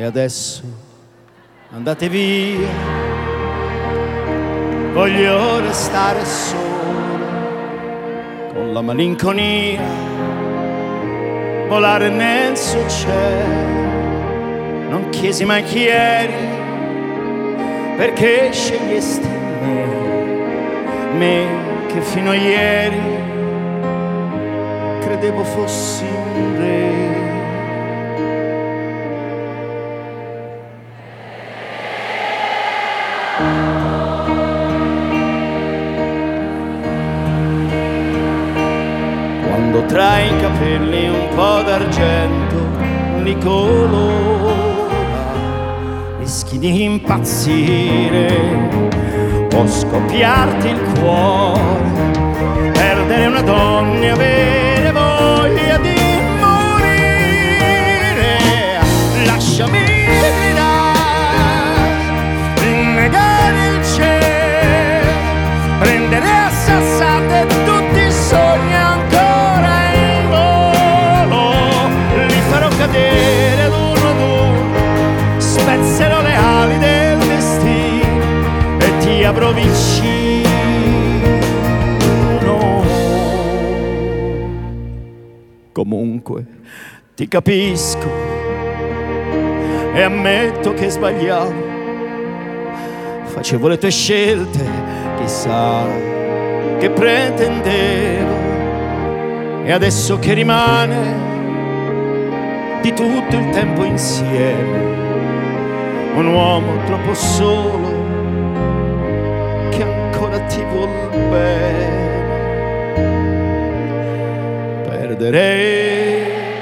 adesso andate via, voglio restare solo con la malinconia, volare nel suo cielo. Non chiesi mai chi eri, perché scegliesti me che fino a ieri credevo fossi un re. Quando trai i capelli un po' d'argento li colora, rischi di impazzire, può scoppiarti il cuore, perdere una donna e avere voglia di morire. Lasciami gridare, rinnegare il cielo, prendere a sassate tutti i sogni ancora in volo, li farò cadere ad uno, spezzerò le ali del destino e ti avrò vicino. Comunque ti capisco e ammetto che sbagliavo, facevo le tue scelte, chissà che pretendevo, e adesso che rimane di tutto il tempo insieme, un uomo troppo solo che ancora ti vuol bene. Perderei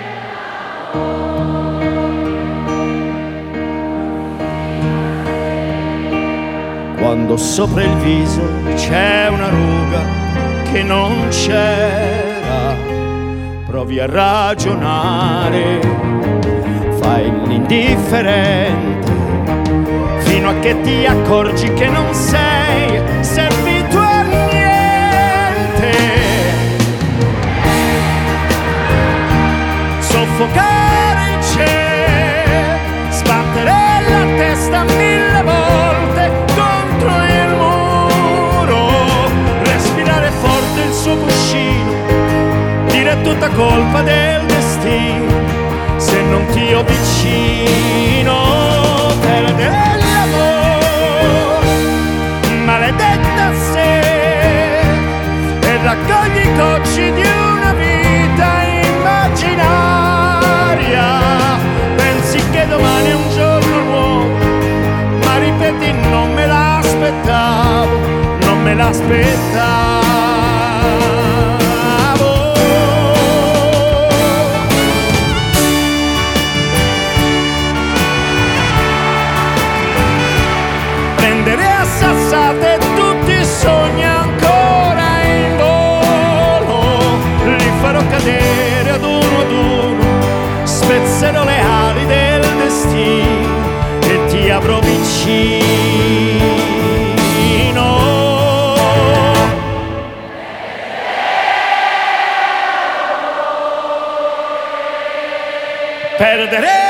quando sopra il viso c'è una ruga che non c'era. Provi a ragionare, fai l'indifferente fino a che ti accorgi che non sei servito a niente. Soffocare il cielo, sbattere la testa 1000 volte contro il muro, respirare forte il suo cuscino, dire è tutta colpa del destino se non ti ho vicino. Perdere l'amore, maledetta se, e raccogli i cocci di una vita immaginaria. Pensi che domani è un giorno nuovo, ma ripeti non me l'aspettavo, non me l'aspettavo. Sassate tutti i sogni ancora in volo, li farò cadere ad uno, spezzerò le ali del destino e ti avrò vicino. Perderei